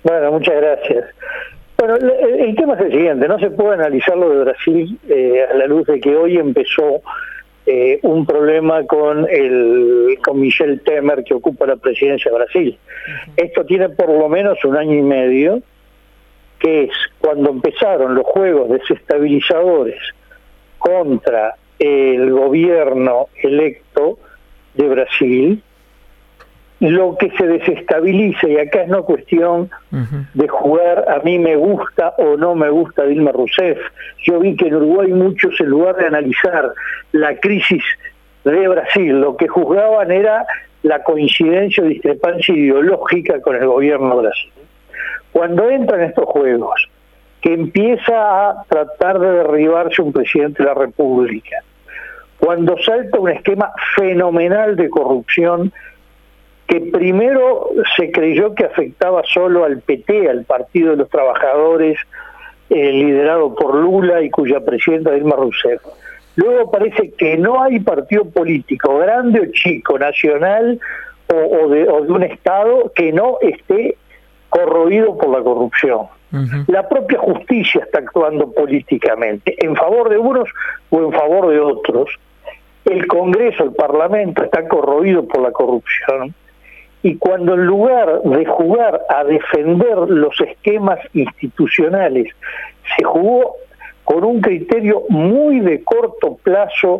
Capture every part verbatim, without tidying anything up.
Bueno, muchas gracias. Bueno, el, el tema es el siguiente, no se puede analizar lo de Brasil eh, a la luz de que hoy empezó eh, un problema con el con Michel Temer, que ocupa la presidencia de Brasil. Uh-huh. Esto tiene por lo menos un año y medio, que es cuando empezaron los juegos desestabilizadores contra el gobierno electo de Brasil. Lo que se desestabiliza, y acá es no cuestión uh-huh. de jugar a mí me gusta o no me gusta Dilma Rousseff. Yo vi que en Uruguay muchos, en lugar de analizar la crisis de Brasil, lo que juzgaban era la coincidencia o discrepancia ideológica con el gobierno de Brasil. Cuando entran estos juegos, que empieza a tratar de derribarse un presidente de la República, cuando salta un esquema fenomenal de corrupción que primero se creyó que afectaba solo al P T, al Partido de los Trabajadores, eh, liderado por Lula y cuya presidenta Dilma Rousseff. Luego parece que no hay partido político, grande o chico, nacional o, o, de, o de un Estado, que no esté corroído por la corrupción. Uh-huh. La propia justicia está actuando políticamente, en favor de unos o en favor de otros. El Congreso, el Parlamento, está corroído por la corrupción. Y cuando en lugar de jugar a defender los esquemas institucionales, se jugó con un criterio muy de corto plazo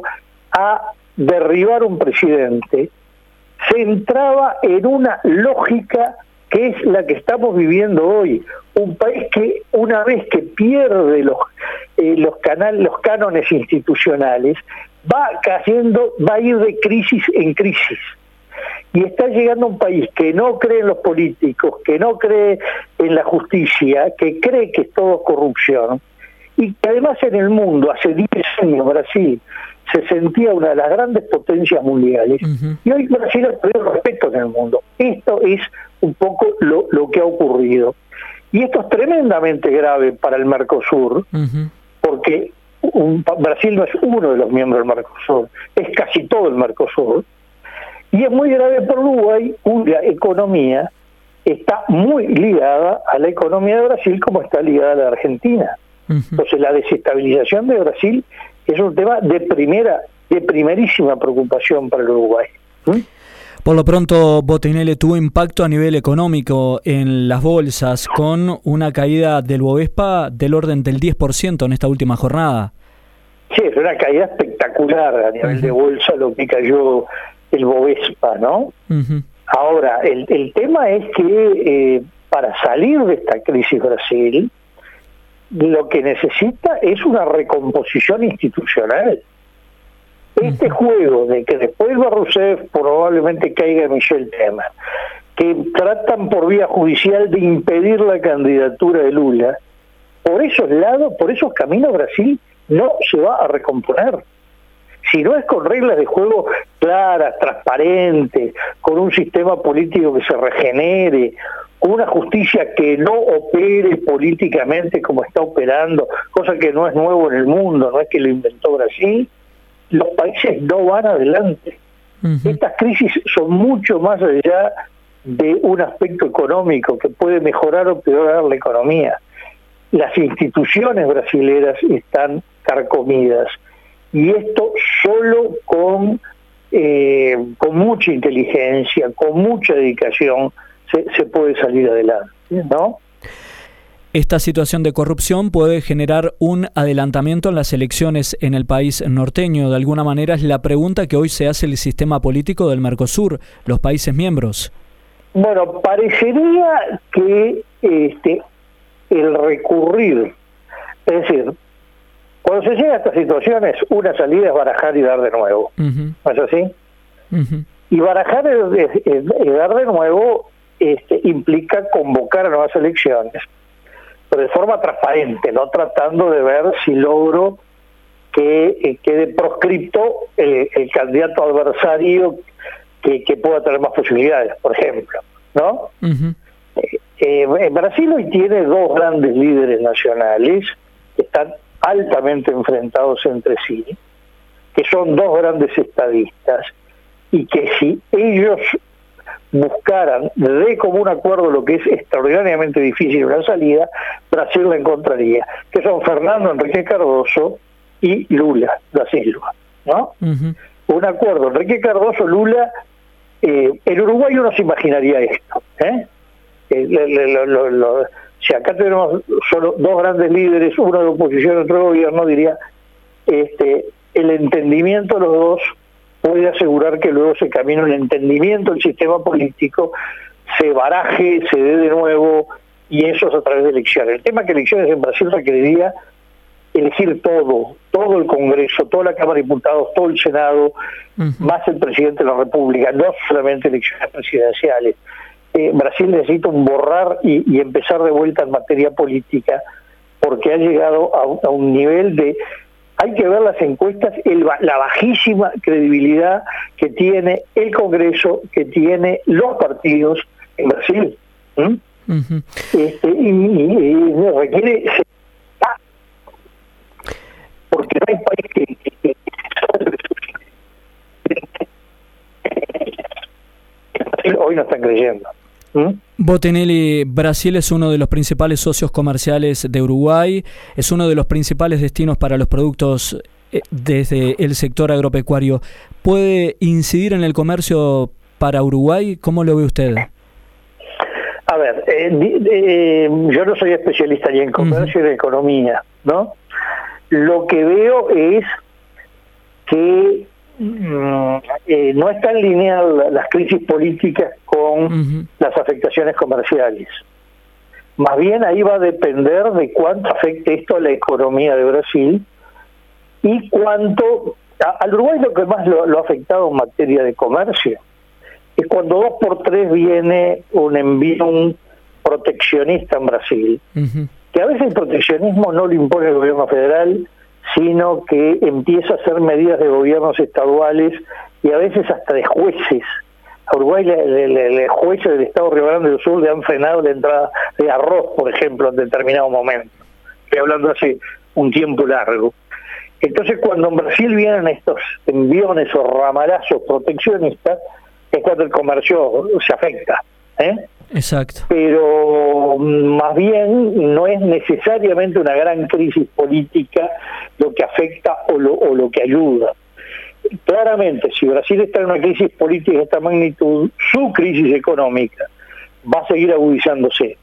a derribar un presidente, se entraba en una lógica que es la que estamos viviendo hoy. Un país que una vez que pierde los, eh, los, canal, los cánones institucionales, va cayendo, va a ir de crisis en crisis. Y está llegando a un país que no cree en los políticos, que no cree en la justicia, que cree que es todo corrupción, y que además en el mundo, hace diez años Brasil se sentía una de las grandes potencias mundiales, uh-huh. y hoy Brasil ha perdido respeto en el mundo. Esto es un poco lo, lo que ha ocurrido. Y esto es tremendamente grave para el Mercosur, uh-huh. porque un, Brasil no es uno de los miembros del Mercosur, es casi todo el Mercosur. Y es muy grave por Uruguay, cuya economía está muy ligada a la economía de Brasil, como está ligada a la de Argentina. Uh-huh. Entonces la desestabilización de Brasil es un tema de primera, de primerísima preocupación para el Uruguay. ¿Mm? Por lo pronto, Botinelli, tuvo impacto a nivel económico en las bolsas, con una caída del Bovespa del orden del diez por ciento en esta última jornada. Sí, es una caída espectacular a nivel uh-huh. de bolsa lo que cayó el Bovespa, ¿no? Uh-huh. Ahora, el, el tema es que eh, para salir de esta crisis Brasil, lo que necesita es una recomposición institucional. Este uh-huh. juego de que después de Rousseff probablemente caiga Michel Temer, que tratan por vía judicial de impedir la candidatura de Lula, por esos lados, por esos caminos Brasil no se va a recomponer. Si no es con reglas de juego claras, transparentes, con un sistema político que se regenere, con una justicia que no opere políticamente como está operando, cosa que no es nuevo en el mundo, no es que lo inventó Brasil, los países no van adelante. Uh-huh. Estas crisis son mucho más allá de un aspecto económico que puede mejorar o peorar la economía. Las instituciones brasileras están carcomidas. Y esto solo con, eh, con mucha inteligencia, con mucha dedicación, se, se puede salir adelante, ¿no? Esta situación de corrupción puede generar un adelantamiento en las elecciones en el país norteño. De alguna manera es la pregunta que hoy se hace el sistema político del Mercosur, los países miembros. Bueno, parecería que este, el recurrir, es decir, cuando se llega a estas situaciones, una salida es barajar y dar de nuevo. Uh-huh. ¿No es así? Uh-huh. Y barajar y dar de nuevo este, implica convocar a nuevas elecciones, pero de forma transparente, no tratando de ver si logro que eh, quede proscripto el, el candidato adversario que, que pueda tener más posibilidades, por ejemplo, ¿no? Uh-huh. eh, eh, Brasil hoy tiene dos grandes líderes nacionales que están altamente enfrentados entre sí, que son dos grandes estadistas, y que si ellos buscaran de común acuerdo lo que es extraordinariamente difícil una salida, Brasil la encontraría, que son Fernando Henrique Cardoso y Lula da Silva, ¿no? Uh-huh. Un acuerdo Enrique Cardoso, Lula, eh, el Uruguay no se imaginaría esto, ¿eh? Eh, lo, lo, lo, si acá tenemos solo dos grandes líderes, uno de oposición y otro de gobierno, diría, este, el entendimiento de los dos puede asegurar que luego se camine un entendimiento del sistema político, se baraje, se dé de nuevo, y eso es a través de elecciones. El tema es que elecciones en Brasil requeriría elegir todo, todo el Congreso, toda la Cámara de Diputados, todo el Senado, uh-huh. más el Presidente de la República, no solamente elecciones presidenciales. Eh, Brasil necesita un borrar y, y empezar de vuelta en materia política, porque ha llegado a, a un nivel de... Hay que ver las encuestas, el, la bajísima credibilidad que tiene el Congreso, que tiene los partidos en Brasil. ¿Mm? Uh-huh. Este, y, y, y requiere... Porque no hay país que... que, que hoy no están creyendo. ¿Mm? Botinelli, Brasil es uno de los principales socios comerciales de Uruguay, es uno de los principales destinos para los productos desde el sector agropecuario. ¿Puede incidir en el comercio para Uruguay? ¿Cómo lo ve usted? A ver, eh, eh, yo no soy especialista ni en comercio uh-huh. ni en economía, ¿no? Lo que veo es que mm, eh, no están lineadas las crisis políticas con uh-huh. las afectaciones comerciales. Más bien ahí va a depender de cuánto afecte esto a la economía de Brasil y cuánto... A, al Uruguay lo que más lo, lo ha afectado en materia de comercio es cuando dos por tres viene un envío proteccionista en Brasil, uh-huh. que a veces el proteccionismo no lo impone el gobierno federal, sino que empieza a hacer medidas de gobiernos estaduales y a veces hasta de jueces. A Uruguay le, le, le, le jueces del Estado de Río Grande do Sul le han frenado la entrada de arroz, por ejemplo, en determinado momento. Estoy hablando hace un tiempo largo. Entonces, cuando en Brasil vienen estos enviones o ramalazos proteccionistas, es cuando el comercio se afecta, ¿eh? Exacto. Pero más bien no es necesariamente una gran crisis política lo que afecta o lo, o lo que ayuda. Claramente, si Brasil está en una crisis política de esta magnitud, su crisis económica va a seguir agudizándose.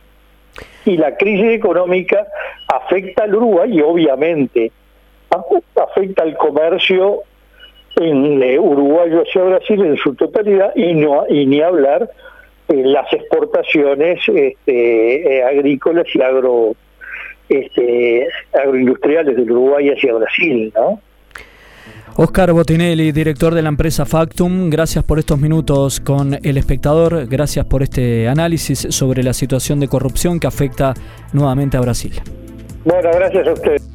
Y la crisis económica afecta al Uruguay y obviamente afecta al comercio en eh, uruguayo hacia Brasil en su totalidad y no y ni hablar en las exportaciones este, eh, agrícolas y agro este, agroindustriales del Uruguay hacia Brasil, ¿no? Oscar Botinelli, director de la empresa Factum, gracias por estos minutos con El Espectador, gracias por este análisis sobre la situación de corrupción que afecta nuevamente a Brasil. Bueno, gracias a usted.